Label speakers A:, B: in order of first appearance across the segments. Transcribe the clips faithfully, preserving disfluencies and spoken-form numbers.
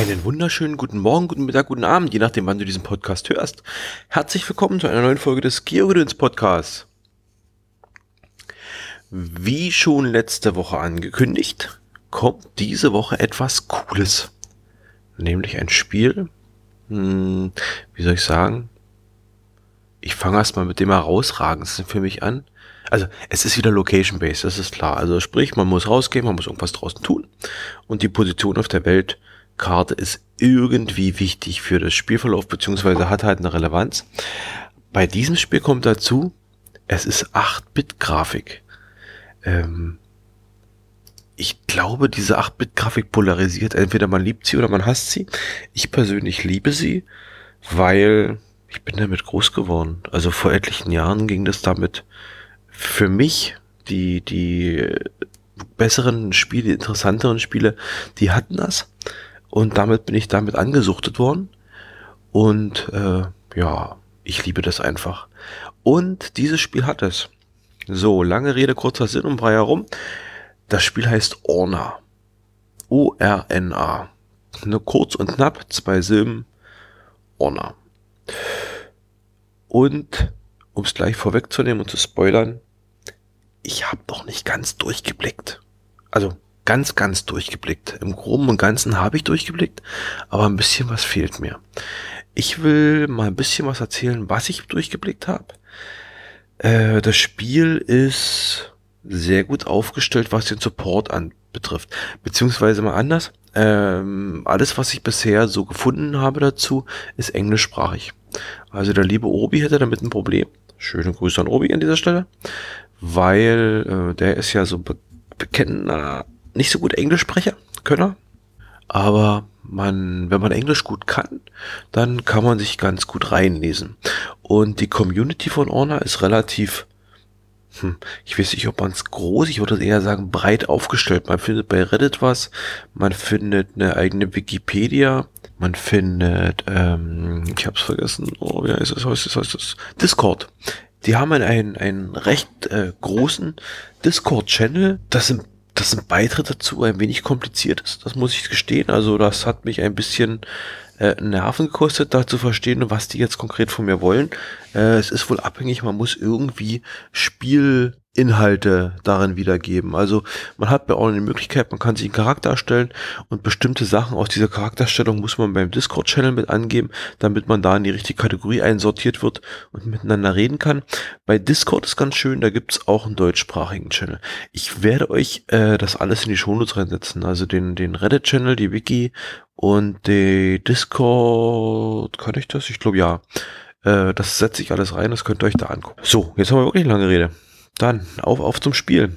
A: Einen wunderschönen guten Morgen, guten Mittag, guten Abend, je nachdem, wann du diesen Podcast hörst. Herzlich willkommen zu einer neuen Folge des Geogedöns Podcasts. Wie schon letzte Woche angekündigt, kommt diese Woche etwas Cooles. Nämlich ein Spiel, hm, wie soll ich sagen, ich fange erstmal mit dem herausragendsten für mich an. Also es ist wieder Location-Based, das ist klar. Also sprich, man muss rausgehen, man muss irgendwas draußen tun und die Position auf der Weltkarte ist irgendwie wichtig für das Spielverlauf, beziehungsweise hat halt eine Relevanz. Bei diesem Spiel kommt dazu, es ist acht Bit Grafik. Ähm, ich glaube, diese acht Bit Grafik polarisiert. Entweder man liebt sie oder man hasst sie. Ich persönlich liebe sie, weil ich bin damit groß geworden. Also vor etlichen Jahren ging das damit für mich, die, die besseren Spiele, interessanteren Spiele, die hatten das. Und damit bin ich damit angesuchtet worden. Und äh, ja, ich liebe das einfach. Und dieses Spiel hat es. So, lange Rede, kurzer Sinn um drei herum. Das Spiel heißt Orna. O R N A. Nur kurz und knapp, zwei Silben. Orna. Und, um es gleich vorwegzunehmen und zu spoilern, ich habe noch nicht ganz durchgeblickt. Also ganz, ganz durchgeblickt. Im Groben und Ganzen habe ich durchgeblickt, aber ein bisschen was fehlt mir. Ich will mal ein bisschen was erzählen, was ich durchgeblickt habe. Äh, das Spiel ist sehr gut aufgestellt, was den Support anbetrifft. Beziehungsweise mal anders. Ähm, alles, was ich bisher so gefunden habe dazu, ist englischsprachig. Also der liebe Obi hätte damit ein Problem. Schöne Grüße an Obi an dieser Stelle. Weil äh, der ist ja so be bekennender, nicht so gut Englischsprecher, Könner. Aber man, wenn man Englisch gut kann, dann kann man sich ganz gut reinlesen. Und die Community von Orna ist relativ, hm, ich weiß nicht, ob man es groß, ich würde eher sagen breit aufgestellt. Man findet bei Reddit was, man findet eine eigene Wikipedia, man findet, ähm, ich hab's vergessen, oh, wie heißt das, heißt das, heißt das, Discord. Die haben einen, einen recht äh, großen Discord-Channel. Das sind, das sind Beitritt dazu ein wenig kompliziert ist. Das muss ich gestehen. Also das hat mich ein bisschen äh, Nerven gekostet, da zu verstehen, was die jetzt konkret von mir wollen. Äh, es ist wohl abhängig, man muss irgendwie Spielinhalte darin wiedergeben. Also man hat bei auch eine Möglichkeit, man kann sich einen Charakter erstellen und bestimmte Sachen aus dieser Charakterstellung muss man beim Discord-Channel mit angeben, damit man da in die richtige Kategorie einsortiert wird und miteinander reden kann. Bei Discord ist ganz schön, da gibt's auch einen deutschsprachigen Channel. Ich werde euch äh, das alles in die Shownotes reinsetzen, also den, den Reddit-Channel, die Wiki und die Discord, kann ich das? Ich glaube ja. Äh, das setze ich alles rein, das könnt ihr euch da angucken. So, jetzt haben wir wirklich eine lange Rede. Dann, auf, auf zum Spiel.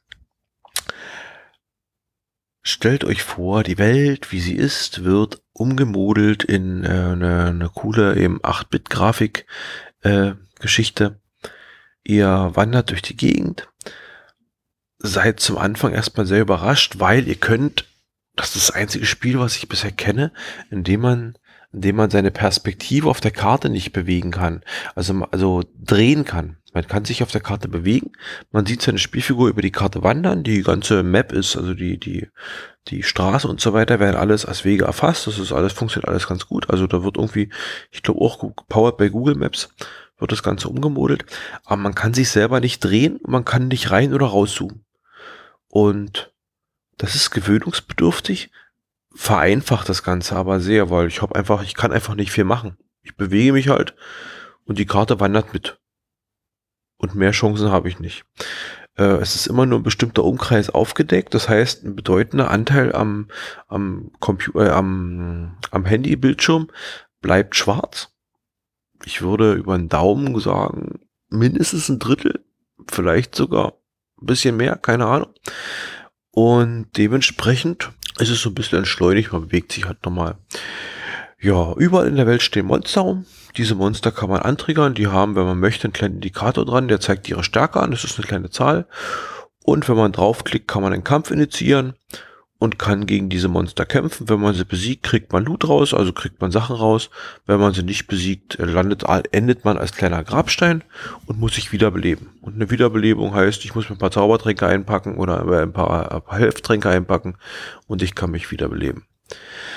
A: Stellt euch vor, die Welt, wie sie ist, wird umgemodelt in äh, eine, eine coole eben acht Bit Grafik äh, Geschichte. Ihr wandert durch die Gegend, seid zum Anfang erstmal sehr überrascht, weil ihr könnt, das ist das einzige Spiel, was ich bisher kenne, in dem man, in dem man seine Perspektive auf der Karte nicht bewegen kann, also, also drehen kann. Man kann sich auf der Karte bewegen, man sieht seine Spielfigur über die Karte wandern, die ganze Map ist, also die, die, die Straße und so weiter werden alles als Wege erfasst, das ist alles, funktioniert alles ganz gut, also da wird irgendwie, ich glaube auch powered bei Google Maps, wird das Ganze umgemodelt, aber man kann sich selber nicht drehen und man kann nicht rein oder rauszoomen. Und das ist gewöhnungsbedürftig, vereinfacht das Ganze aber sehr, weil ich habe einfach, ich kann einfach nicht viel machen. Ich bewege mich halt und die Karte wandert mit. Und mehr Chancen habe ich nicht. Äh, es ist immer nur ein bestimmter Umkreis aufgedeckt, das heißt, ein bedeutender Anteil am, am Computer, äh, am, am Handybildschirm bleibt schwarz. Ich würde über den Daumen sagen, mindestens ein Drittel, vielleicht sogar ein bisschen mehr, keine Ahnung. Und dementsprechend ist es so ein bisschen entschleunigt, man bewegt sich halt nochmal. Ja, überall in der Welt stehen Monster rum. Diese Monster kann man antriggern, die haben, wenn man möchte, einen kleinen Indikator dran, der zeigt ihre Stärke an, das ist eine kleine Zahl. Und wenn man draufklickt, kann man einen Kampf initiieren und kann gegen diese Monster kämpfen. Wenn man sie besiegt, kriegt man Loot raus, also kriegt man Sachen raus. Wenn man sie nicht besiegt, landet, endet man als kleiner Grabstein und muss sich wiederbeleben. Und eine Wiederbelebung heißt, ich muss mir ein paar Zaubertränke einpacken oder ein paar, ein paar Health-Tränke einpacken und ich kann mich wiederbeleben.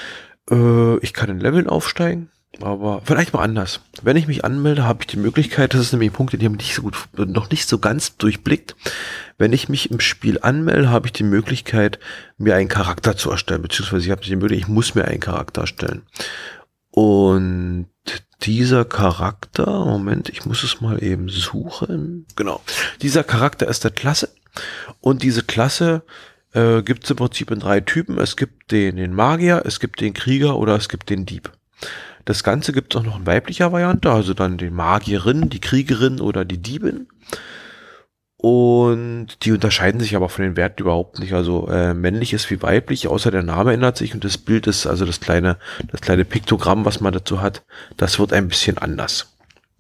A: Äh, ich kann in Leveln aufsteigen, aber vielleicht mal anders. Wenn ich mich anmelde, habe ich die Möglichkeit, das ist nämlich ein Punkt, den ich nicht so gut, noch nicht so ganz durchblickt. Wenn ich mich im Spiel anmelde, habe ich die Möglichkeit, mir einen Charakter zu erstellen, beziehungsweise ich habe die Möglichkeit, ich muss mir einen Charakter erstellen. Und dieser Charakter, Moment, ich muss es mal eben suchen. Genau. Dieser Charakter ist der Klasse. Und diese Klasse äh, gibt es im Prinzip in drei Typen. Es gibt den, den Magier, es gibt den Krieger oder es gibt den Dieb. Das Ganze gibt es auch noch in weiblicher Variante, also dann die Magierin, die Kriegerin oder die Diebin. Und die unterscheiden sich aber von den Werten überhaupt nicht. Also äh, männlich ist wie weiblich, außer der Name ändert sich und das Bild ist, also das kleine, das kleine Piktogramm, was man dazu hat, das wird ein bisschen anders.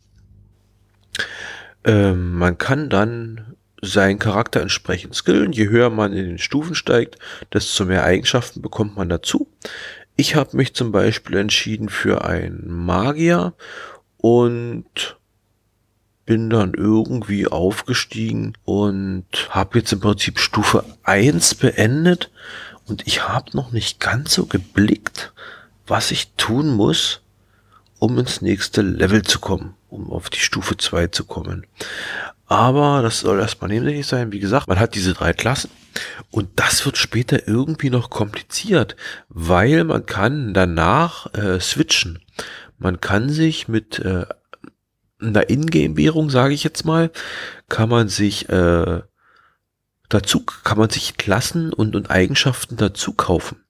A: Ähm, man kann dann seinen Charakter entsprechend skillen. Je höher man in den Stufen steigt, desto mehr Eigenschaften bekommt man dazu. Ich habe mich zum Beispiel entschieden für einen Magier und bin dann irgendwie aufgestiegen und habe jetzt im Prinzip Stufe eins beendet und ich habe noch nicht ganz so geblickt, was ich tun muss, um ins nächste Level zu kommen, um auf die Stufe zwei zu kommen. Aber das soll erstmal nebensächlich sein. Wie gesagt, man hat diese drei Klassen und das wird später irgendwie noch kompliziert, weil man kann danach äh, switchen. Man kann sich mit äh, einer Ingame-Währung, sage ich jetzt mal, kann man sich äh, dazu, kann man sich Klassen und, und Eigenschaften dazu kaufen.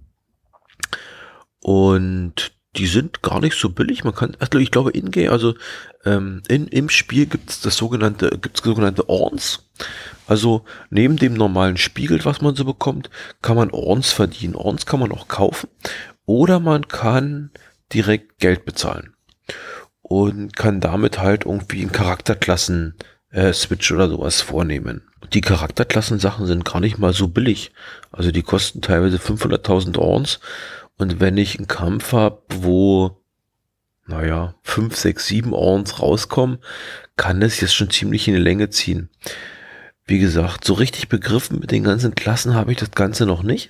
A: Und die sind gar nicht so billig. Man kann, also ich glaube, in-game, also ähm, in, im Spiel gibt es das sogenannte, gibt es sogenannte Orns. Also neben dem normalen Spiegel, was man so bekommt, kann man Orns verdienen. Orns kann man auch kaufen oder man kann direkt Geld bezahlen und kann damit halt irgendwie einen Charakterklassen äh, Switch oder sowas vornehmen. Die Charakterklassensachen sind gar nicht mal so billig. Also die kosten teilweise fünfhunderttausend Orns. Und wenn ich einen Kampf habe, wo, naja, fünf, sechs, sieben Orns rauskommen, kann es jetzt schon ziemlich in die Länge ziehen. Wie gesagt, so richtig begriffen mit den ganzen Klassen habe ich das Ganze noch nicht.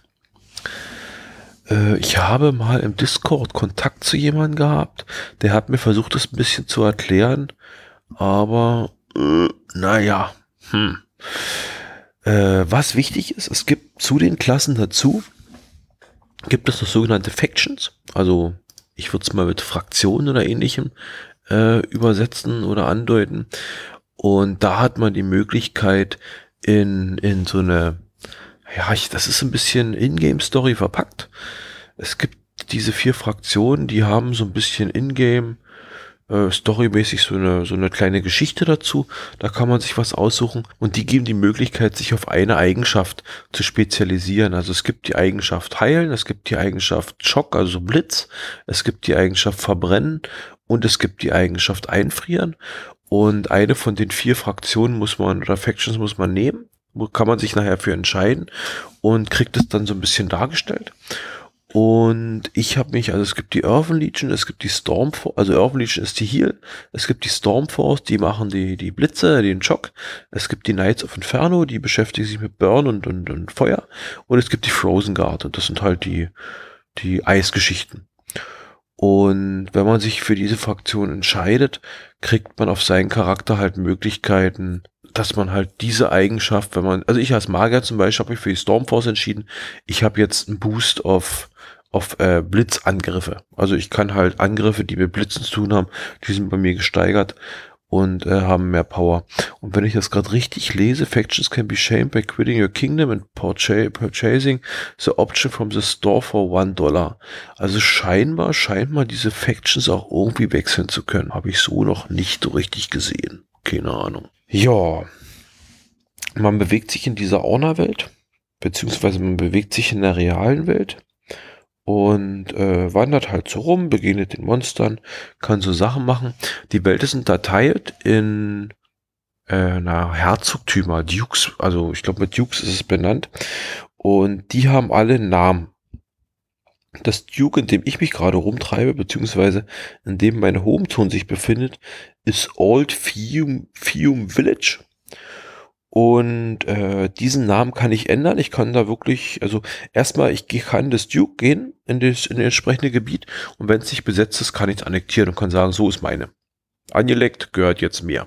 A: Äh, ich habe mal im Discord Kontakt zu jemandem gehabt, der hat mir versucht, das ein bisschen zu erklären, aber, äh, naja, hm. Äh, was wichtig ist, es gibt zu den Klassen dazu, gibt es das sogenannte Factions, also ich würde es mal mit Fraktionen oder ähnlichem äh, übersetzen oder andeuten. Und da hat man die Möglichkeit in, in so eine, ja, ich, das ist ein bisschen Ingame-Story verpackt. Es gibt diese vier Fraktionen, die haben so ein bisschen Ingame äh, storymäßig so eine, so eine kleine Geschichte dazu. Da kann man sich was aussuchen und die geben die Möglichkeit, sich auf eine Eigenschaft zu spezialisieren. Also es gibt die Eigenschaft Heilen, es gibt die Eigenschaft Schock, also Blitz, es gibt die Eigenschaft Verbrennen und es gibt die Eigenschaft Einfrieren. Und eine von den vier Fraktionen muss man, oder Factions muss man nehmen, wo kann man sich nachher für entscheiden und kriegt es dann so ein bisschen dargestellt. Und ich habe mich, also es gibt die Earthen Legion, es gibt die Stormforce, also Earthen Legion ist die Heal, es gibt die Stormforce, die machen die, die Blitze, den Schock, es gibt die Knights of Inferno, die beschäftigen sich mit Burn und, und, und Feuer und es gibt die Frozen Guard und das sind halt die, die Eisgeschichten. Und wenn man sich für diese Fraktion entscheidet, kriegt man auf seinen Charakter halt Möglichkeiten, dass man halt diese Eigenschaft, wenn man, also ich als Magier zum Beispiel habe mich für die Stormforce entschieden, ich habe jetzt einen Boost auf auf äh, Blitzangriffe. Also ich kann halt Angriffe, die mit Blitzen zu tun haben, die sind bei mir gesteigert und äh, haben mehr Power. Und wenn ich das gerade richtig lese, Factions can be shamed by quitting your kingdom and purchasing the option from the store for one dollar. Also scheinbar, scheinbar diese Factions auch irgendwie wechseln zu können. Habe ich so noch nicht so richtig gesehen. Keine Ahnung. Ja, man bewegt sich in dieser Orna-Welt, beziehungsweise man bewegt sich in der realen Welt. Und äh, wandert halt so rum, begegnet den Monstern, kann so Sachen machen. Die Welt ist unterteilt in äh, na, Herzogtümer, Dukes, also ich glaube mit Dukes ist es benannt. Und die haben alle einen Namen. Das Duke, in dem ich mich gerade rumtreibe, beziehungsweise in dem meine Homezone sich befindet, ist Old Fium, Fium Village. Und äh, diesen Namen kann ich ändern. Ich kann da wirklich, also erstmal, ich kann das Duke gehen in das, in das entsprechende Gebiet und wenn es nicht besetzt ist, kann ich es annektieren und kann sagen, so ist meine. Angelegt gehört jetzt mir.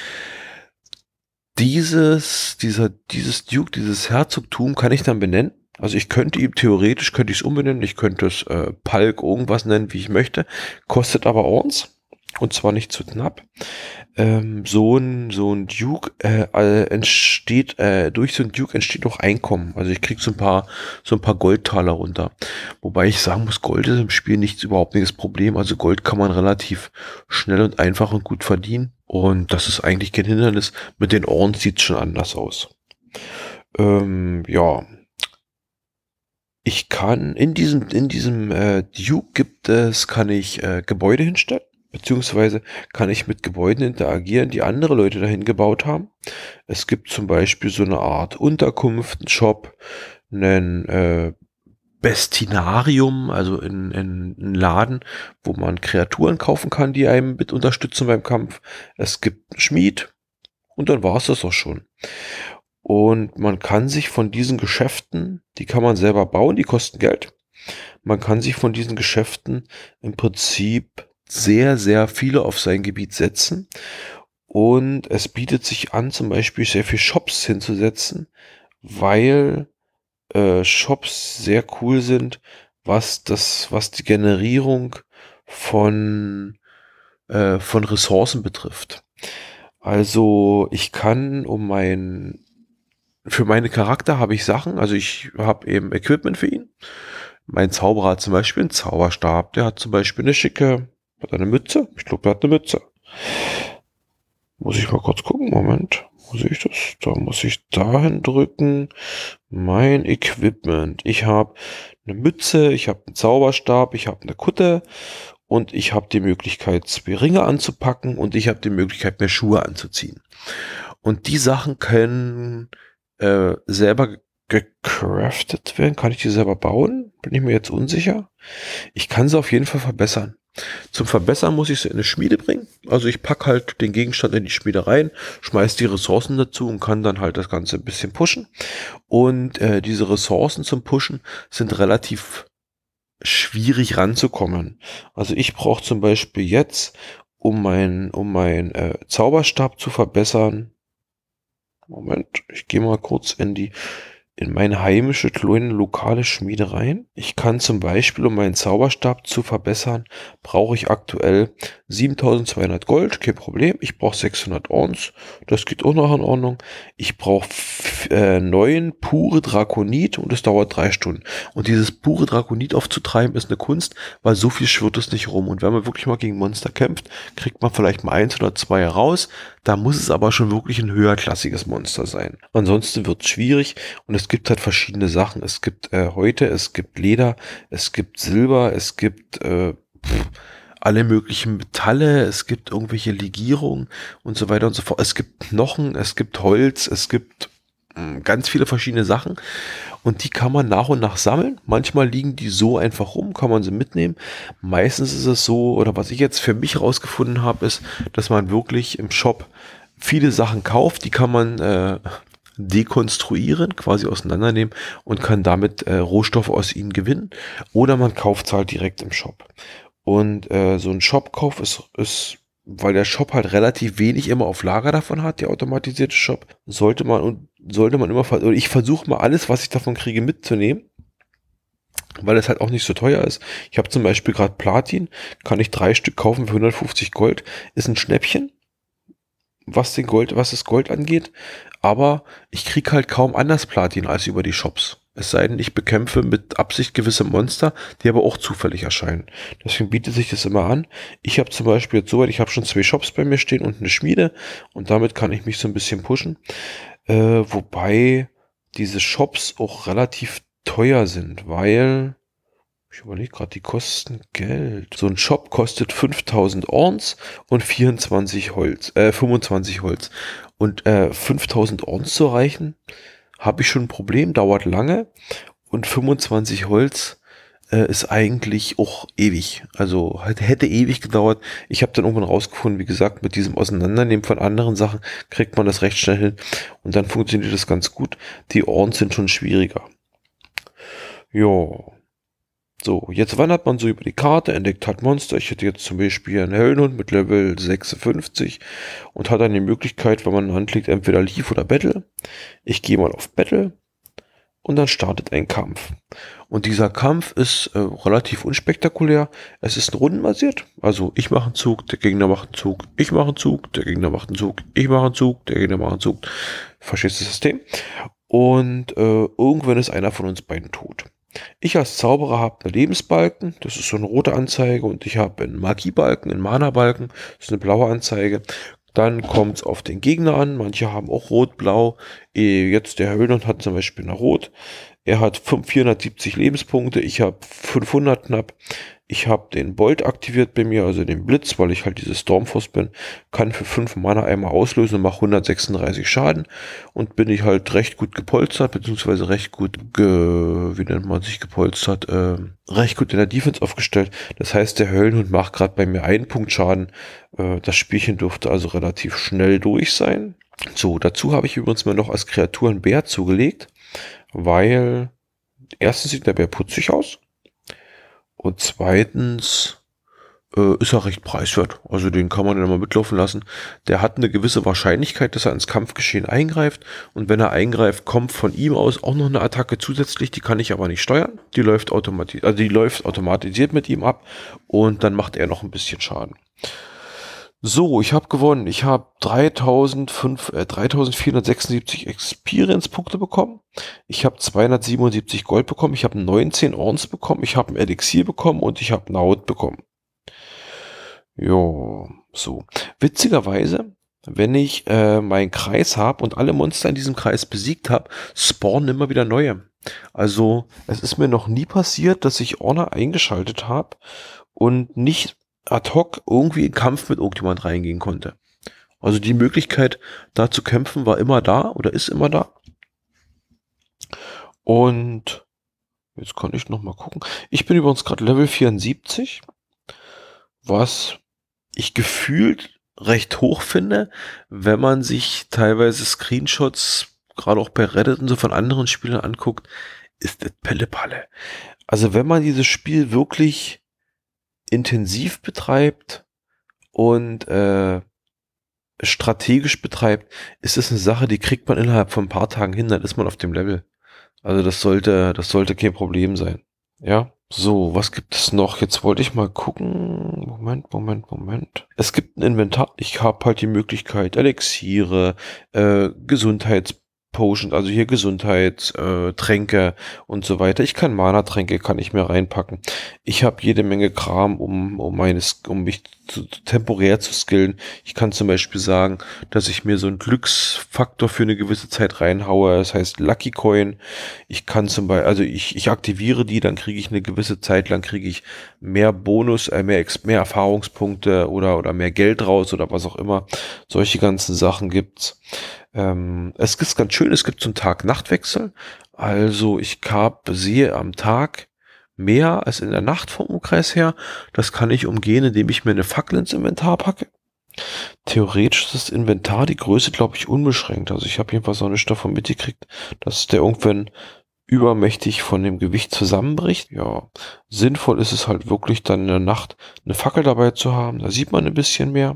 A: Dieses, dieser, dieses Duke, dieses Herzogtum kann ich dann benennen. Also ich könnte ihm theoretisch, könnte ich es umbenennen, ich könnte es äh, Palk irgendwas nennen, wie ich möchte, kostet aber Orns und zwar nicht zu knapp. Ähm, so ein so ein Duke äh, äh, entsteht äh, durch so ein Duke entsteht auch Einkommen. Also ich krieg so ein paar so ein paar Goldtaler runter. Wobei ich sagen muss, Gold ist im Spiel nichts überhaupt nicht das Problem. Also Gold kann man relativ schnell und einfach und gut verdienen. Und das ist eigentlich kein Hindernis. Mit den Ohren sieht's schon anders aus. Ähm, ja. Ich kann in diesem in diesem äh, Duke gibt es kann ich äh, Gebäude hinstellen. Beziehungsweise kann ich mit Gebäuden interagieren, die andere Leute dahin gebaut haben. Es gibt zum Beispiel so eine Art Unterkunft, einen Shop, einen äh, Bestinarium, also in, in, einen Laden, wo man Kreaturen kaufen kann, die einem mit unterstützen beim Kampf. Es gibt einen Schmied und dann war es das auch schon. Und man kann sich von diesen Geschäften, die kann man selber bauen, die kosten Geld. Man kann sich von diesen Geschäften im Prinzip sehr, sehr viele auf sein Gebiet setzen. Und es bietet sich an, zum Beispiel sehr viele Shops hinzusetzen, weil äh, Shops sehr cool sind, was das, was die Generierung von, äh, von Ressourcen betrifft. Also ich kann um mein, für meine Charakter habe ich Sachen, also ich habe eben Equipment für ihn. Mein Zauberer hat zum Beispiel einen Zauberstab, der hat zum Beispiel eine schicke, hat eine Mütze, ich glaube, der hat eine Mütze. Muss ich mal kurz gucken, Moment, wo sehe ich das? Da muss ich dahin drücken, mein Equipment. Ich habe eine Mütze, ich habe einen Zauberstab, ich habe eine Kutte und ich habe die Möglichkeit, zwei Ringe anzupacken und ich habe die Möglichkeit, mir Schuhe anzuziehen. Und die Sachen können äh, selber gecraftet werden. Kann ich die selber bauen? Bin ich mir jetzt unsicher. Ich kann sie auf jeden Fall verbessern. Zum Verbessern muss ich sie in eine Schmiede bringen. Also ich packe halt den Gegenstand in die Schmiede rein, schmeiß die Ressourcen dazu und kann dann halt das Ganze ein bisschen pushen. Und äh, diese Ressourcen zum Pushen sind relativ schwierig ranzukommen. Also ich brauche zum Beispiel jetzt, um mein, um mein äh, Zauberstab zu verbessern. Moment, ich gehe mal kurz in die in meine heimische kleine lokale Schmiede rein. Ich kann zum Beispiel, um meinen Zauberstab zu verbessern, brauche ich aktuell siebentausendzweihundert Gold, kein Problem. Ich brauche sechshundert Orns, das geht auch noch in Ordnung. Ich brauche äh, neun pure Drakonit und es dauert drei Stunden. Und dieses pure Drakonit aufzutreiben ist eine Kunst, weil so viel schwirrt es nicht rum. Und wenn man wirklich mal gegen Monster kämpft, kriegt man vielleicht mal eins oder zwei heraus. Da muss es aber schon wirklich ein höherklassiges Monster sein. Ansonsten wird es schwierig und es gibt halt verschiedene Sachen. Es gibt äh, Häute, es gibt Leder, es gibt Silber, es gibt äh, pff, alle möglichen Metalle, es gibt irgendwelche Legierungen und so weiter und so fort. Es gibt Knochen, es gibt Holz, es gibt mh, ganz viele verschiedene Sachen und die kann man nach und nach sammeln. Manchmal liegen die so einfach rum, kann man sie mitnehmen. Meistens ist es so, oder was ich jetzt für mich rausgefunden habe, ist, dass man wirklich im Shop viele Sachen kauft, die kann man äh, dekonstruieren, quasi auseinandernehmen und kann damit äh, Rohstoffe aus ihnen gewinnen. Oder man kauft es halt direkt im Shop. Und äh, so ein Shopkauf ist, ist, weil der Shop halt relativ wenig immer auf Lager davon hat, der automatisierte Shop, sollte man und sollte man immer, oder ich versuche mal alles, was ich davon kriege, mitzunehmen, weil es halt auch nicht so teuer ist. Ich habe zum Beispiel gerade Platin, kann ich drei Stück kaufen für hundertfünfzig Gold, ist ein Schnäppchen, was den Gold, was das Gold angeht, aber ich kriege halt kaum anders Platin als über die Shops. Es sei denn, ich bekämpfe mit Absicht gewisse Monster, die aber auch zufällig erscheinen. Deswegen bietet sich das immer an. Ich habe zum Beispiel jetzt soweit, ich habe schon zwei Shops bei mir stehen und eine Schmiede und damit kann ich mich so ein bisschen pushen. Äh, wobei diese Shops auch relativ teuer sind, weil ich überlege gerade, die kosten Geld. So ein Shop kostet fünftausend Orns und vierundzwanzig Holz, äh, fünfundzwanzig Holz. Und äh, fünftausend Orns zu erreichen, habe ich schon ein Problem, dauert lange. Und fünfundzwanzig Holz äh, ist eigentlich auch ewig. Also hätte, hätte ewig gedauert. Ich habe dann irgendwann rausgefunden, wie gesagt, mit diesem Auseinandernehmen von anderen Sachen kriegt man das recht schnell hin und dann funktioniert das ganz gut. Die Orden sind schon schwieriger. Jo. So, jetzt wandert man so über die Karte, entdeckt halt Monster. Ich hätte jetzt zum Beispiel einen Höllenhund mit Level sechsundfünfzig und hat dann die Möglichkeit, wenn man anklickt, entweder Leave oder Battle. Ich gehe mal auf Battle und dann startet ein Kampf. Und dieser Kampf ist äh, relativ unspektakulär. Es ist rundenbasiert. Also ich mache einen Zug, der Gegner macht einen Zug, ich mache einen Zug, der Gegner macht einen Zug, ich mache einen Zug, der Gegner macht einen Zug. Verstehst du das System? Und äh, irgendwann ist einer von uns beiden tot. Ich als Zauberer habe einen Lebensbalken, das ist so eine rote Anzeige, und ich habe einen Magiebalken, einen Mana-Balken, das ist eine blaue Anzeige. Dann kommt es auf den Gegner an, manche haben auch rot-blau. Jetzt der Höllenhund hat zum Beispiel eine Rot. Er hat vierhundertsiebzig Lebenspunkte, ich habe fünfhundert knapp. Ich habe den Bolt aktiviert bei mir, also den Blitz, weil ich halt dieses Stormforce bin, kann für fünf Mana einmal auslösen und mache hundertsechsunddreißig Schaden und bin ich halt recht gut gepolstert, beziehungsweise recht gut, ge, wie nennt man sich gepolstert, äh, recht gut in der Defense aufgestellt. Das heißt, der Höllenhund macht gerade bei mir einen Punkt Schaden. Äh, das Spielchen dürfte also relativ schnell durch sein. So, dazu habe ich übrigens mir noch als Kreatur einen Bär zugelegt, weil erstens sieht der Bär putzig aus. Und zweitens äh, ist er recht preiswert. Also den kann man dann mal mitlaufen lassen. Der hat eine gewisse Wahrscheinlichkeit, dass er ins Kampfgeschehen eingreift. Und wenn er eingreift, kommt von ihm aus auch noch eine Attacke zusätzlich. Die kann ich aber nicht steuern. Die läuft automatisch, also die läuft automatisiert mit ihm ab. Und dann macht er noch ein bisschen Schaden. So, ich habe gewonnen. Ich habe dreitausendvierhundertsechsundsiebzig Experience-Punkte bekommen. Ich habe zweihundertsiebenundsiebzig Gold bekommen. Ich habe neunzehn Orns bekommen. Ich habe ein Elixier bekommen und ich habe eine Haut bekommen. Jo, so. Witzigerweise, wenn ich äh, meinen Kreis habe und alle Monster in diesem Kreis besiegt habe, spawnen immer wieder neue. Also, es ist mir noch nie passiert, dass ich Orner eingeschaltet habe und nicht ad hoc irgendwie in Kampf mit irgendjemand reingehen konnte. Also die Möglichkeit, da zu kämpfen, war immer da oder ist immer da. Und jetzt kann ich noch mal gucken. Ich bin übrigens gerade Level vierundsiebzig, was ich gefühlt recht hoch finde, wenn man sich teilweise Screenshots, gerade auch bei Reddit und so von anderen Spielern anguckt, ist das Pelle-Palle. Also wenn man dieses Spiel wirklich intensiv betreibt und äh, strategisch betreibt, ist es eine Sache, die kriegt man innerhalb von ein paar Tagen hin, dann ist man auf dem Level. Also das sollte, das sollte kein Problem sein. Ja, so, was gibt es noch? Jetzt wollte ich mal gucken. Moment, Moment, Moment. Es gibt ein Inventar. Ich habe halt die Möglichkeit, Elixiere, äh, Gesundheits Potion, also hier Gesundheitstränke äh, und so weiter. Ich kann Mana-Tränke, kann ich mir reinpacken. Ich habe jede Menge Kram, um, um, meines, um mich zu, temporär zu skillen. Ich kann zum Beispiel sagen, dass ich mir so einen Glücksfaktor für eine gewisse Zeit reinhaue. Das heißt Lucky Coin. Ich kann zum Beispiel, also ich, ich aktiviere die, dann kriege ich eine gewisse Zeit lang kriege ich mehr Bonus, äh, mehr, mehr Erfahrungspunkte oder, oder mehr Geld raus oder was auch immer. Solche ganzen Sachen gibt's. Ähm, es ist ganz schön, es gibt so einen Tag-Nacht-Wechsel. Also ich hab, sehe am Tag mehr als in der Nacht vom Umkreis her. Das kann ich umgehen, indem ich mir eine Fackel ins Inventar packe. Theoretisch ist das Inventar die Größe, glaube ich, unbeschränkt. Also ich habe jedenfalls auch nichts davon mitgekriegt, dass der irgendwann übermächtig von dem Gewicht zusammenbricht. Ja, sinnvoll ist es halt wirklich dann in der Nacht eine Fackel dabei zu haben. Da sieht man ein bisschen mehr.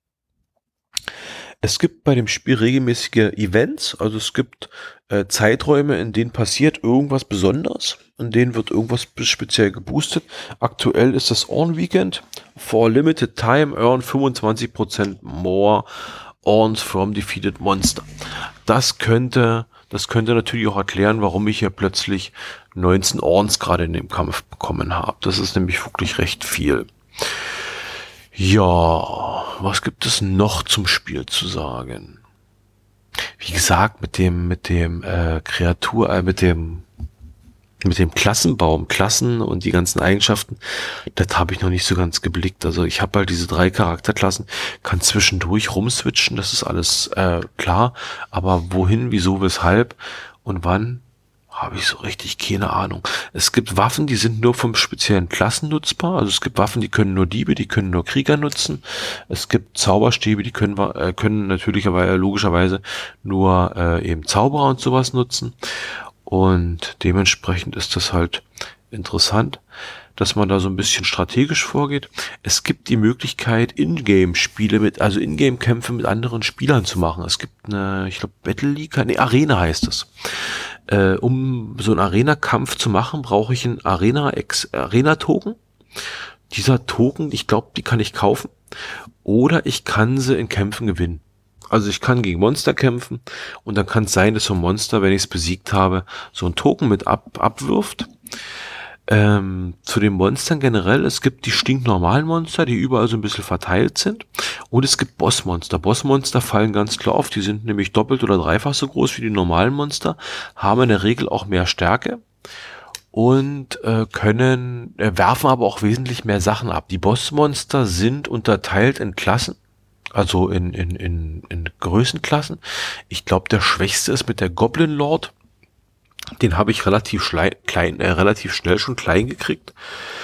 A: Es gibt bei dem Spiel regelmäßige Events, also es gibt äh, Zeiträume, in denen passiert irgendwas Besonderes, in denen wird irgendwas speziell geboostet. Aktuell ist das Orn Weekend. For limited time earn fünfundzwanzig Prozent more Orns from defeated monster. Das könnte, das könnte natürlich auch erklären, warum ich hier plötzlich neunzehn Orns gerade in dem Kampf bekommen habe. Das ist nämlich wirklich recht viel. Ja, was gibt es noch zum Spiel zu sagen? Wie gesagt, mit dem, mit dem äh, Kreatur, äh, mit dem, mit dem Klassenbaum, Klassen und die ganzen Eigenschaften, das habe ich noch nicht so ganz geblickt. Also ich habe halt diese drei Charakterklassen, kann zwischendurch rumswitchen, das ist alles äh, klar. Aber wohin, wieso, weshalb und wann, Habe ich so richtig keine Ahnung. Es gibt Waffen, die sind nur vom speziellen Klassen nutzbar. Also es gibt Waffen, die können nur Diebe, die können nur Krieger nutzen. Es gibt Zauberstäbe, die können, wir- äh, können natürlich, aber äh, logischerweise nur äh, eben Zauberer und sowas nutzen. Und dementsprechend ist das halt interessant, dass man da so ein bisschen strategisch vorgeht. Es gibt die Möglichkeit, Ingame-Spiele mit, also Ingame-Kämpfe mit anderen Spielern zu machen. Es gibt eine, ich glaube, Battle League, nee, Arena heißt es. Äh, um so einen Arena-Kampf zu machen, brauche ich einen Arena-Ex Arena-Token. Dieser Token, ich glaube, die kann ich kaufen. Oder ich kann sie in Kämpfen gewinnen. Also ich kann gegen Monster kämpfen und dann kann es sein, dass so ein Monster, wenn ich es besiegt habe, so ein Token mit ab, abwirft. Ähm, zu den Monstern generell, es gibt die stinknormalen Monster, die überall so ein bisschen verteilt sind. Und es gibt Bossmonster. Bossmonster fallen ganz klar auf, die sind nämlich doppelt oder dreifach so groß wie die normalen Monster, haben in der Regel auch mehr Stärke und äh, können, äh, werfen aber auch wesentlich mehr Sachen ab. Die Bossmonster sind unterteilt in Klassen. Also in, in, in, in Größenklassen. Ich glaube, der schwächste ist mit der Goblin Lord. Den habe ich relativ schlei- klein, äh, relativ schnell schon klein gekriegt.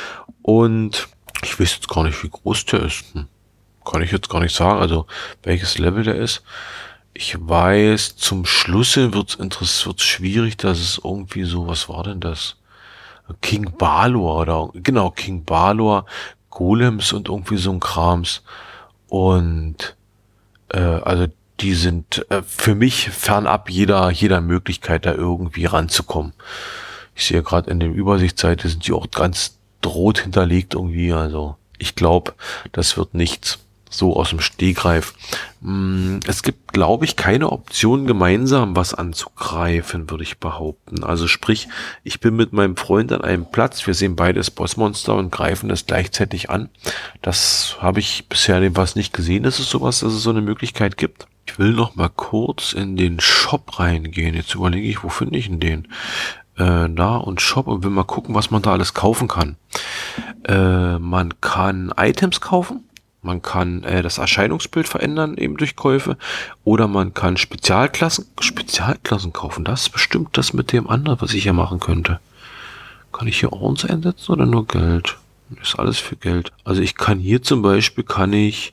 A: Und ich weiß jetzt gar nicht, wie groß der ist. Hm. Kann ich jetzt gar nicht sagen. Also welches Level der ist. Ich weiß, zum Schluss wird es interessant, schwierig, dass es irgendwie so, was war denn das? King Balor oder genau, King Balor, Golems und irgendwie so ein Krams. Und äh, also die sind äh, für mich fernab jeder jeder Möglichkeit, da irgendwie ranzukommen. Ich sehe gerade in der Übersichtsseite sind die auch ganz rot hinterlegt irgendwie. Also ich glaube, das wird nichts so aus dem Stegreif. Mm, Es gibt, glaube ich, keine Option, gemeinsam was anzugreifen, würde ich behaupten. Also sprich, ich bin mit meinem Freund an einem Platz, wir sehen beides Bossmonster und greifen das gleichzeitig an. Das habe ich bisher was nicht gesehen, dass es sowas, dass es so eine Möglichkeit gibt. Ich will noch mal kurz in den Shop reingehen. Jetzt überlege ich, wo finde ich denn den? Äh, da und Shop und will mal gucken, was man da alles kaufen kann. Äh, man kann Items kaufen. Man kann äh, das Erscheinungsbild verändern, eben durch Käufe. Oder man kann Spezialklassen, Spezialklassen kaufen. Das ist bestimmt das mit dem anderen, was ich hier machen könnte. Kann ich hier Owns einsetzen oder nur Geld? Ist alles für Geld. Also ich kann hier zum Beispiel, kann ich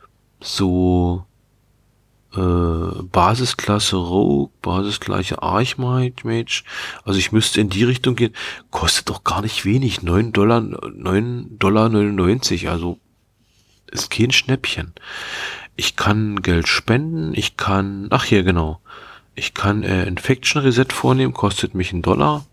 A: so äh, Basisklasse Rogue, Basisklasse Archmage. Also ich müsste in die Richtung gehen. Kostet doch gar nicht wenig. neun Dollar, neun Dollar neunundneunzig. Also ist kein Schnäppchen. Ich kann Geld spenden. Ich kann, ach hier genau. Ich kann äh, Infection Reset vornehmen. Kostet mich einen Dollar.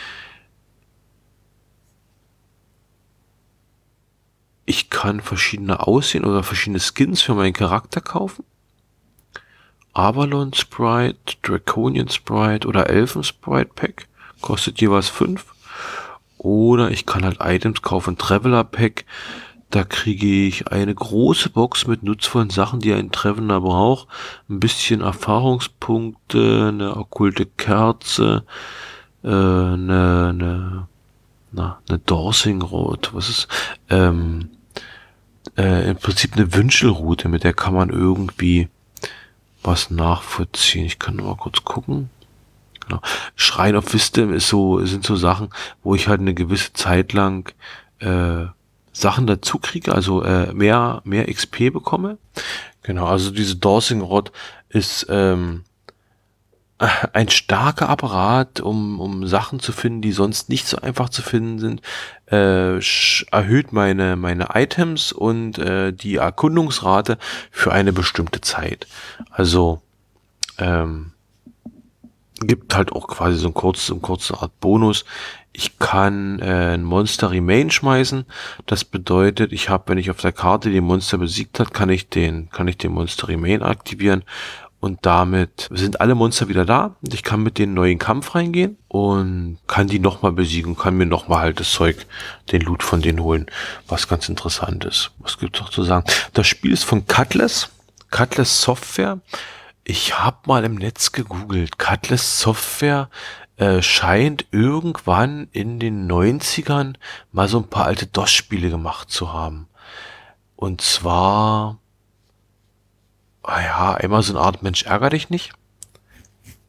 A: Ich kann verschiedene Aussehen oder verschiedene Skins für meinen Charakter kaufen. Avalon Sprite, Draconian Sprite oder Elfen Sprite Pack. Kostet jeweils fünf. Oder ich kann halt Items kaufen. Traveler Pack. Da kriege ich eine große Box mit nutzvollen Sachen, die ein Traveler braucht. Ein bisschen Erfahrungspunkte, eine okkulte Kerze, äh, eine, eine, na, eine Dawsing Rod. Was ist, ähm, äh, im Prinzip eine Wünschelrute, mit der kann man irgendwie was nachvollziehen. Ich kann nur mal kurz gucken. Genau. Shrine of Wisdom ist so, sind so Sachen, wo ich halt eine gewisse Zeit lang äh, Sachen dazu kriege, also äh, mehr mehr X P bekomme. Genau, also diese Dawsing Rod ist ähm, ein starker Apparat, um um Sachen zu finden, die sonst nicht so einfach zu finden sind. Äh, erhöht meine meine Items und äh, die Erkundungsrate für eine bestimmte Zeit. Also ähm, gibt halt auch quasi so ein kurzes, ein kurze Art Bonus. Ich kann äh, ein Monster Remain schmeißen. Das bedeutet, ich habe, wenn ich auf der Karte den Monster besiegt hat, kann ich den, kann ich den Monster Remain aktivieren und damit sind alle Monster wieder da und ich kann mit denen neuen Kampf reingehen und kann die nochmal besiegen, kann mir nochmal halt das Zeug, den Loot von denen holen, was ganz interessant ist. Was gibt's noch zu sagen? Das Spiel ist von Cutlass, Cutlass Software. Ich habe mal im Netz gegoogelt. Cutlass Software äh, scheint irgendwann in den neunzigern mal so ein paar alte DOS-Spiele gemacht zu haben. Und zwar, ah ja, einmal so eine Art Mensch ärger dich nicht.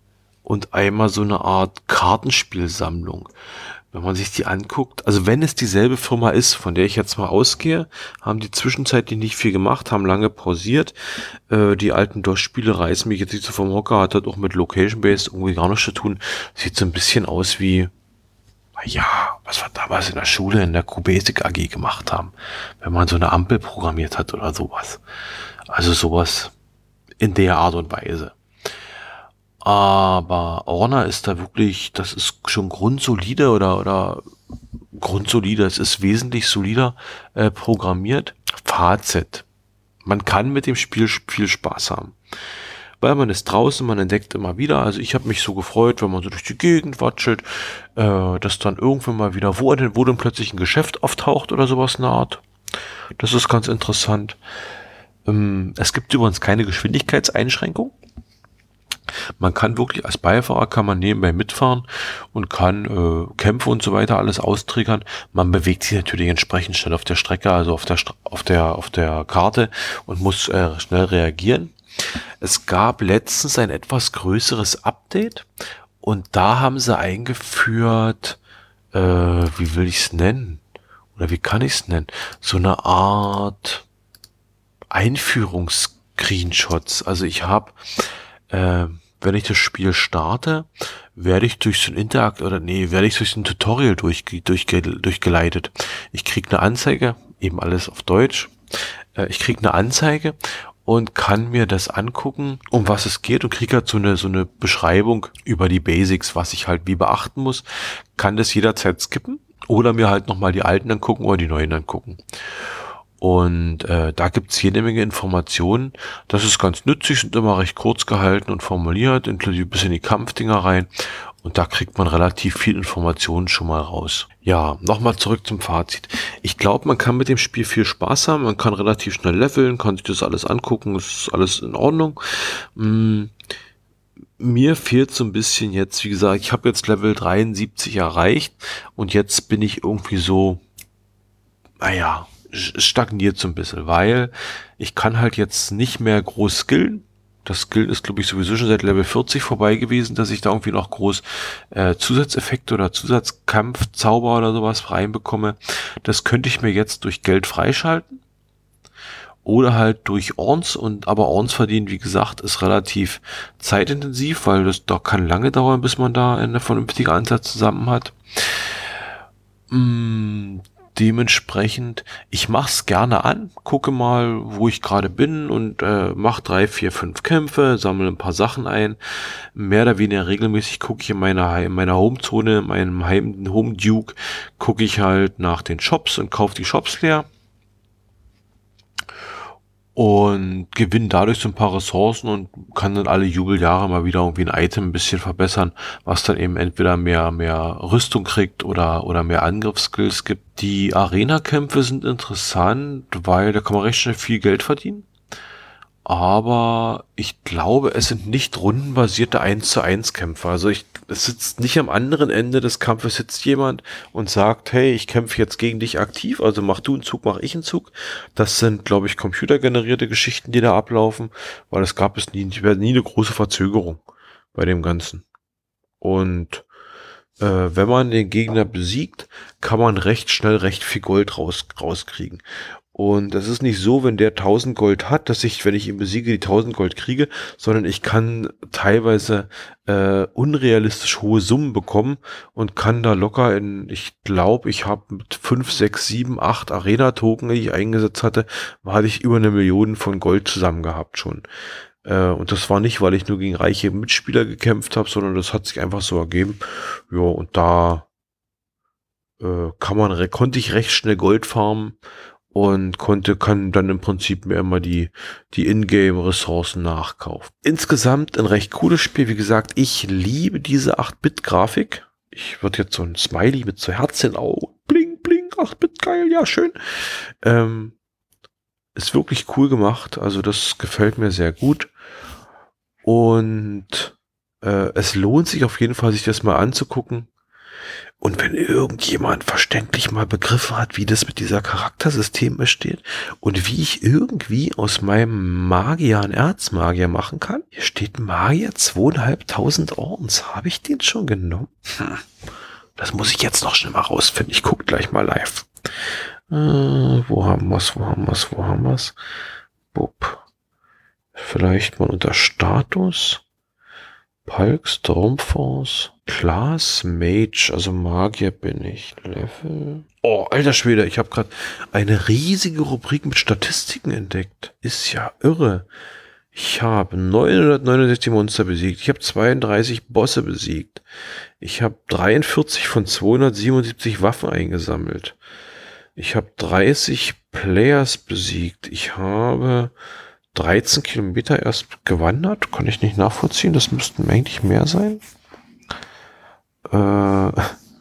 A: und einmal so eine Art Kartenspielsammlung. Wenn man sich die anguckt, also wenn es dieselbe Firma ist, von der ich jetzt mal ausgehe, haben die zwischenzeitlich nicht viel gemacht, haben lange pausiert. Äh, die alten DOS-Spiele reißen mich jetzt nicht so vom Hocker, hat das auch mit Location-Based irgendwie gar nichts zu tun. Sieht so ein bisschen aus wie, ja, was wir damals in der Schule in der Q-Basic A G gemacht haben, wenn man so eine Ampel programmiert hat oder sowas. Also sowas in der Art und Weise. Aber Orna ist da wirklich, das ist schon grundsolide oder, oder grundsolide, es ist wesentlich solider äh, programmiert. Fazit. Man kann mit dem Spiel viel Spaß haben. Weil man ist draußen, man entdeckt immer wieder, also ich habe mich so gefreut, wenn man so durch die Gegend watschelt, äh, dass dann irgendwann mal wieder, wo denn, wo denn plötzlich ein Geschäft auftaucht oder sowas in der Art. Das ist ganz interessant. Ähm, es gibt übrigens keine Geschwindigkeitseinschränkung. Man kann wirklich als Beifahrer kann man nebenbei mitfahren und kann äh, Kämpfe und so weiter alles austriggern. Man bewegt sich natürlich entsprechend schnell auf der Strecke, also auf der St- auf der auf der Karte und muss äh, schnell reagieren. Es gab letztens ein etwas größeres Update und da haben sie eingeführt, äh, wie will ich es nennen? Oder wie kann ich es nennen? So eine Art Einführungs-Screenshots. Also ich habe Äh, wenn ich das Spiel starte, werde ich durch so ein Interakt oder nee, werde ich durch so ein Tutorial durchge durchge durchgeleitet. Ich kriege eine Anzeige, eben alles auf Deutsch. Äh, ich kriege eine Anzeige und kann mir das angucken, um was es geht und kriege halt so eine so eine Beschreibung über die Basics, was ich halt wie beachten muss. Kann das jederzeit skippen oder mir halt nochmal die alten angucken oder die neuen angucken. Und äh, da gibt's jede Menge Informationen. Das ist ganz nützlich, sind immer recht kurz gehalten und formuliert, inklusive bis in die Kampfdinger rein. Und da kriegt man relativ viel Informationen schon mal raus. Ja, nochmal zurück zum Fazit. Ich glaube, man kann mit dem Spiel viel Spaß haben. Man kann relativ schnell leveln, kann sich das alles angucken. Ist alles in Ordnung. Hm. Mir fehlt so ein bisschen jetzt, wie gesagt, ich habe jetzt Level dreiundsiebzig erreicht und jetzt bin ich irgendwie so, naja, es stagniert so ein bisschen, weil ich kann halt jetzt nicht mehr groß skillen. Das Skill ist, glaube ich, sowieso schon seit Level vierzig vorbei gewesen, dass ich da irgendwie noch groß äh, Zusatzeffekte oder Zusatzkampfzauber oder sowas reinbekomme. Das könnte ich mir jetzt durch Geld freischalten. Oder halt durch Orns und aber Orns verdienen, wie gesagt, ist relativ zeitintensiv, weil das da kann lange dauern, bis man da eine vernünftige Anzahl zusammen hat. Mm, dementsprechend, ich mach's gerne an, gucke mal, wo ich gerade bin und äh, mach drei, vier, fünf Kämpfe, sammle ein paar Sachen ein. Mehr oder weniger regelmäßig gucke ich in meiner in meiner Homezone, in meinem Heim Home Duke, gucke ich halt nach den Shops und kaufe die Shops leer. Und gewinne dadurch so ein paar Ressourcen und kann dann alle Jubeljahre mal wieder irgendwie ein Item ein bisschen verbessern, was dann eben entweder mehr mehr Rüstung kriegt oder oder mehr Angriffsskills gibt. Die Arena-Kämpfe sind interessant, weil da kann man recht schnell viel Geld verdienen. Aber ich glaube, es sind nicht rundenbasierte eins zu eins Kämpfe. Also ich, es sitzt nicht am anderen Ende des Kampfes sitzt jemand und sagt, hey, ich kämpfe jetzt gegen dich aktiv, also mach du einen Zug, mach ich einen Zug. Das sind, glaube ich, computergenerierte Geschichten, die da ablaufen, weil es gab es nie, nie eine große Verzögerung bei dem Ganzen. Und äh, wenn man den Gegner besiegt, kann man recht schnell recht viel Gold raus, rauskriegen. Und das ist nicht so, wenn der tausend Gold hat, dass ich, wenn ich ihn besiege, die tausend Gold kriege, sondern ich kann teilweise äh, unrealistisch hohe Summen bekommen und kann da locker in, ich glaube, ich habe mit fünf, sechs, sieben, acht Arena-Token, die ich eingesetzt hatte, hatte ich über eine Million von Gold zusammen gehabt schon. Äh, und das war nicht, weil ich nur gegen reiche Mitspieler gekämpft habe, sondern das hat sich einfach so ergeben. Ja, und da äh, kann man, konnte ich recht schnell Gold farmen und konnte, kann dann im Prinzip mir immer die, die Ingame-Ressourcen nachkaufen. Insgesamt ein recht cooles Spiel. Wie gesagt, ich liebe diese acht Bit Grafik. Ich würde jetzt so ein Smiley mit so Herzchen, oh, bling, bling, acht Bit geil, ja, schön. Ähm, ist wirklich cool gemacht. Also das gefällt mir sehr gut. Und äh, es lohnt sich auf jeden Fall, sich das mal anzugucken. Und wenn irgendjemand verständlich mal begriffen hat, wie das mit dieser Charaktersystem besteht und wie ich irgendwie aus meinem Magier einen Erzmagier machen kann. Hier steht Magier zweieinhalbtausend Ordens. Habe ich den schon genommen? Hm. Das muss ich jetzt noch schnell mal rausfinden. Ich gucke gleich mal live. Äh, wo haben wir's, wo haben wir's, wo haben wir's? Bup. Vielleicht mal unter Status. Palk, Stormforce, Class, Mage, also Magier bin ich. Level. Oh, alter Schwede, ich habe gerade eine riesige Rubrik mit Statistiken entdeckt. Ist ja irre. Ich habe neunhundertneunundsechzig Monster besiegt. Ich habe zweiunddreißig Bosse besiegt. Ich habe dreiundvierzig von zweihundertsiebenundsiebzig Waffen eingesammelt. Ich habe dreißig Players besiegt. Ich habe dreizehn Kilometer erst gewandert. Kann ich nicht nachvollziehen. Das müssten eigentlich mehr sein. Äh,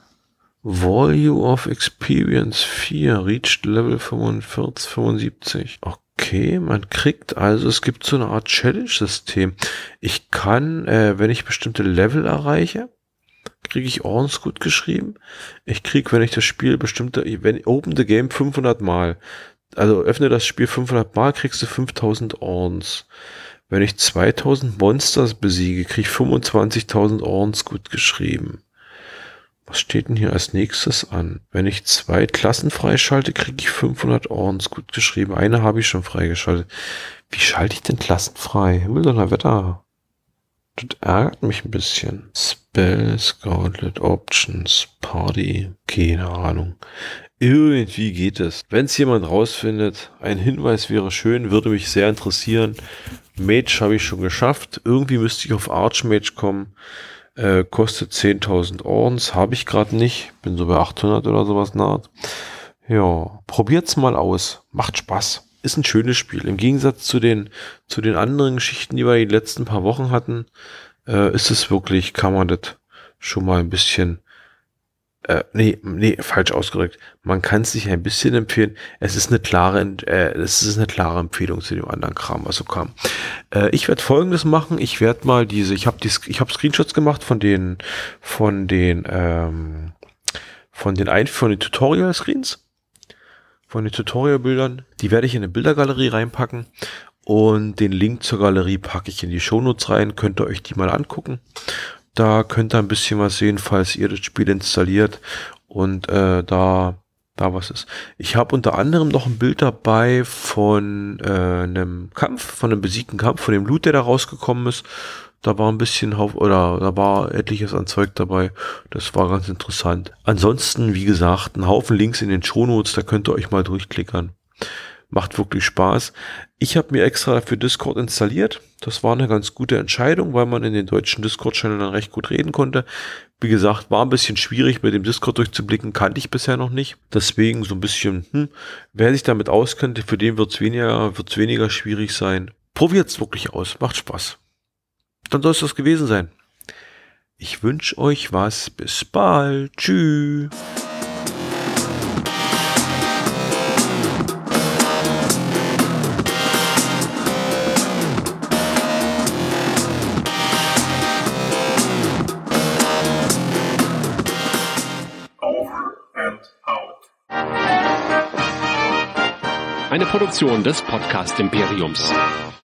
A: Volume of Experience vier. Reached Level fünfundvierzig, fünfundsiebzig. Okay, man kriegt, also es gibt so eine Art Challenge-System. Ich kann, äh, wenn ich bestimmte Level erreiche, kriege ich Ordensgut geschrieben. Ich kriege, wenn ich das Spiel bestimmte, wenn Open the Game fünfhundert Mal. Also öffne das Spiel fünfhundert Mal, kriegst du fünftausend Ordens. Wenn ich zweitausend Monsters besiege, kriege ich fünfundzwanzigtausend Ordens gut geschrieben. Was steht denn hier als nächstes an? Wenn ich zwei Klassen freischalte, kriege ich fünfhundert Ordens gut geschrieben. Eine habe ich schon freigeschaltet. Wie schalte ich denn Klassen frei? Himmel-Donner-Wetter. Das ärgert mich ein bisschen. Spells, Gauntlet, Options, Party, keine Ahnung. Irgendwie geht es. Wenn es jemand rausfindet, ein Hinweis wäre schön, würde mich sehr interessieren. Mage habe ich schon geschafft. Irgendwie müsste ich auf Archmage kommen. Äh, kostet zehntausend Ordens. Habe ich gerade nicht. Bin so bei achthundert oder sowas nahe. Ja, probiert's mal aus. Macht Spaß. Ist ein schönes Spiel. Im Gegensatz zu den, zu den anderen Geschichten, die wir die letzten paar Wochen hatten, äh, ist es wirklich, kann man das schon mal ein bisschen Äh, nee, nee, falsch ausgedrückt. Man kann es sich ein bisschen empfehlen. Es ist eine klare, äh, es ist eine klare Empfehlung zu dem anderen Kram, was so kam. Äh, ich werde Folgendes machen. Ich werde mal diese, ich habe die, ich habe Screenshots gemacht von den, von den, ähm, von den ein, von den Tutorial-Screens, von den Tutorial-Bildern. Die werde ich in eine Bildergalerie reinpacken und den Link zur Galerie packe ich in die Shownotes rein. Könnt ihr euch die mal angucken. Da könnt ihr ein bisschen was sehen, falls ihr das Spiel installiert und äh, da da was ist. Ich habe unter anderem noch ein Bild dabei von äh, einem Kampf, von einem besiegten Kampf, von dem Loot, der da rausgekommen ist. Da war ein bisschen Hauf oder da war etliches an Zeug dabei. Das war ganz interessant. Ansonsten, wie gesagt, ein Haufen Links in den Shownotes, da könnt ihr euch mal durchklickern. Macht wirklich Spaß. Ich habe mir extra für Discord installiert. Das war eine ganz gute Entscheidung, weil man in den deutschen Discord-Channel dann recht gut reden konnte. Wie gesagt, war ein bisschen schwierig, mit dem Discord durchzublicken, kannte ich bisher noch nicht. Deswegen so ein bisschen, hm, wer sich damit auskennt, für den wird es weniger, wird's weniger schwierig sein. Probiert's wirklich aus, macht Spaß. Dann soll es das gewesen sein. Ich wünsche euch was. Bis bald. Tschüss.
B: Eine Produktion des Podcast Imperiums.